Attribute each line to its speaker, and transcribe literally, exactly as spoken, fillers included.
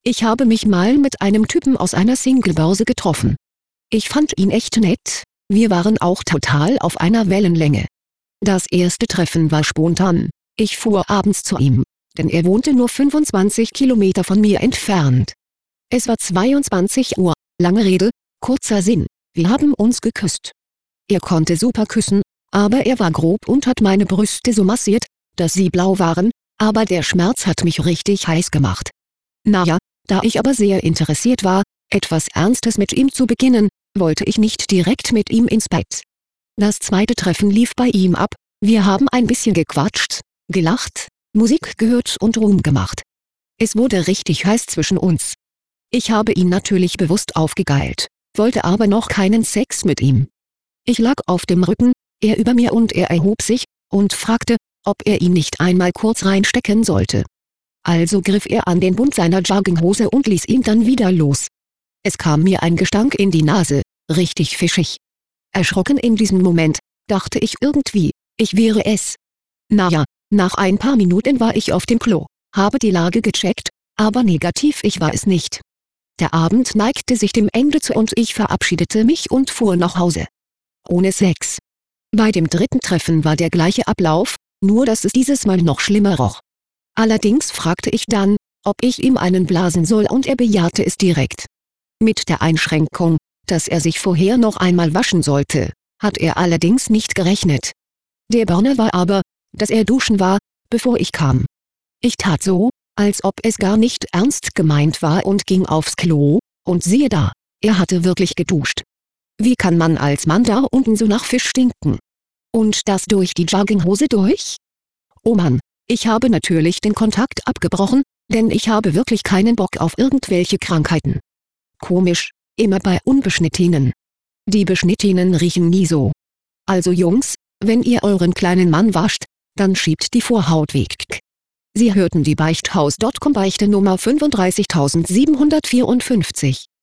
Speaker 1: Ich habe mich mal mit einem Typen aus einer Singlebörse getroffen. Ich fand ihn echt nett, wir waren auch total auf einer Wellenlänge. Das erste Treffen war spontan, ich fuhr abends zu ihm, denn er wohnte nur fünfundzwanzig Kilometer von mir entfernt. Es war zweiundzwanzig Uhr, lange Rede, kurzer Sinn, wir haben uns geküsst. Er konnte super küssen, aber er war grob und hat meine Brüste so massiert, dass sie blau waren, aber der Schmerz hat mich richtig heiß gemacht. Naja, da ich aber sehr interessiert war, etwas Ernstes mit ihm zu beginnen, wollte ich nicht direkt mit ihm ins Bett. Das zweite Treffen lief bei ihm ab, wir haben ein bisschen gequatscht, gelacht, Musik gehört und rumgemacht. Es wurde richtig heiß zwischen uns. Ich habe ihn natürlich bewusst aufgegeilt, wollte aber noch keinen Sex mit ihm. Ich lag auf dem Rücken, er über mir und er erhob sich und fragte, ob er ihn nicht einmal kurz reinstecken sollte. Also griff er an den Bund seiner Jogginghose und ließ ihn dann wieder los. Es kam mir ein Gestank in die Nase, richtig fischig. Erschrocken in diesem Moment, dachte ich irgendwie, ich wäre es. Naja, nach ein paar Minuten war ich auf dem Klo, habe die Lage gecheckt, aber negativ ich war es nicht. Der Abend neigte sich dem Ende zu und ich verabschiedete mich und fuhr nach Hause. Ohne Sex. Bei dem dritten Treffen war der gleiche Ablauf, nur dass es dieses Mal noch schlimmer roch. Allerdings fragte ich dann, ob ich ihm einen blasen soll und er bejahte es direkt. Mit der Einschränkung, dass er sich vorher noch einmal waschen sollte, hat er allerdings nicht gerechnet. Der Burner war aber, dass er duschen war, bevor ich kam. Ich tat so, als ob es gar nicht ernst gemeint war und ging aufs Klo, und siehe da, er hatte wirklich geduscht. Wie kann man als Mann da unten so nach Fisch stinken? Und das durch die Jogginghose durch? Oh Mann, ich habe natürlich den Kontakt abgebrochen, denn ich habe wirklich keinen Bock auf irgendwelche Krankheiten. Komisch, immer bei Unbeschnittenen. Die Beschnittenen riechen nie so. Also Jungs, wenn ihr euren kleinen Mann wascht, dann schiebt die Vorhaut weg. Sie hörten die Beichthaus Punkt com Beichte Nummer fünfunddreißigtausendsiebenhundertvierundfünfzig.